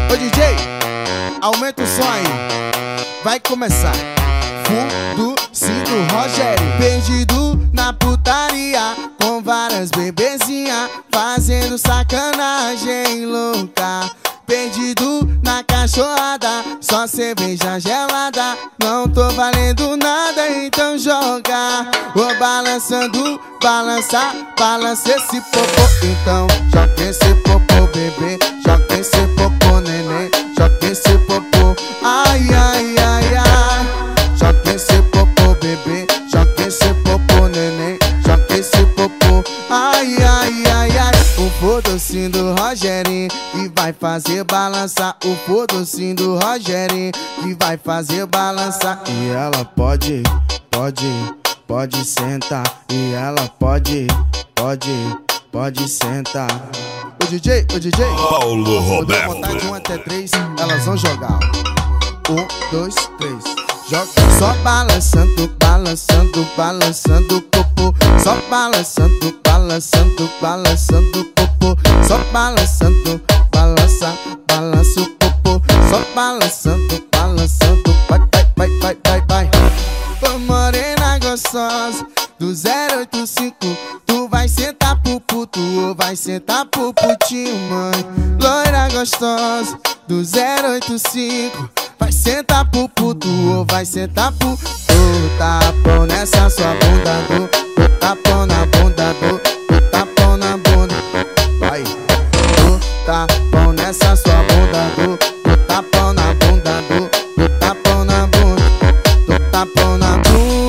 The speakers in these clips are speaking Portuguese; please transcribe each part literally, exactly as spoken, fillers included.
Ô D J, aumenta o som aí. Vai começar. Fundo, cinto, Rogério. Perdido na putaria, com várias bebezinha, fazendo sacanagem louca. Perdido na cachorrada, só cerveja gelada. Não tô valendo nada, então joga. Vou balançando, balançar, balança esse popô. Então joga esse popô, bebê. Joga esse popô, neném. Joga esse popô, ai, ai, ai, ai. Joga esse popô, bebê. Joga esse popô, neném. Joga esse popô, ai, ai, ai, ai. O fodocinho do Rogerinho que vai fazer balançar. O fodocinho do Rogerinho que vai fazer balançar. E ela pode, pode, pode sentar. E ela pode, pode, pode sentar. O D J, o D J Paulo Roberto. Vou contar de um até três, elas vão jogar. Um, dois, três. Joga só balançando, balançando, balançando o popô. Só balançando, balançando, balançando o popô. Só balançando, balança, balança o popô. Só balançando, balançando, vai, vai, vai, vai, vai, vai. Ô morena gostosa do zero oito cinco, tu vai sentar pro puto ou vai sentar pro putinho, mãe? Loira gostosa do zero oito cinco, vai sentar pro puto ou vai sentar pro... Do tapão nessa sua bunda, do, do tapão na bunda, do, do tapão na bunda. Vai, do tapão nessa sua bunda, do, do tapão na bunda, do, do tapão na bunda, do tapão na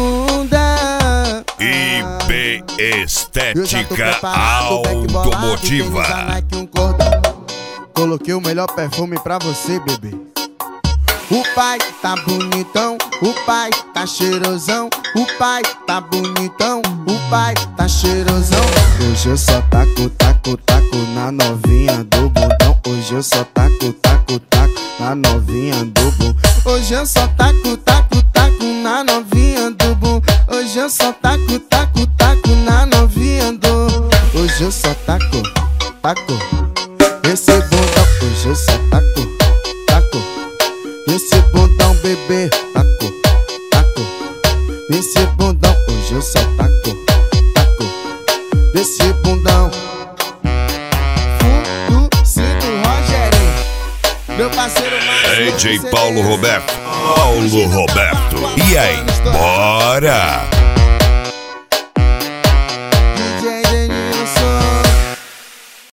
bunda. I P Estética Automotiva. Coloquei o melhor perfume pra você, bebê. O pai tá bonitão, o pai tá cheirosão. O pai tá bonitão, o pai tá cheirosão. Hoje eu só taco, taco, taco na novinha do bundão. Hoje eu só taco, taco, taco na novinha do bum. Hoje eu só taco, taco, taco na novinha do bum. Hoje eu só taco, taco, taco na novinha do. Hoje eu só taco, taco esse bundão. Hoje eu só taco, taco esse bundão, bebê. Taco, taco esse bundão. Hoje eu só taco, taco esse bundão. Fundo, cinto, Rogerinho. Meu parceiro mais D J Paulo Roberto. Paulo Roberto. E aí, bora!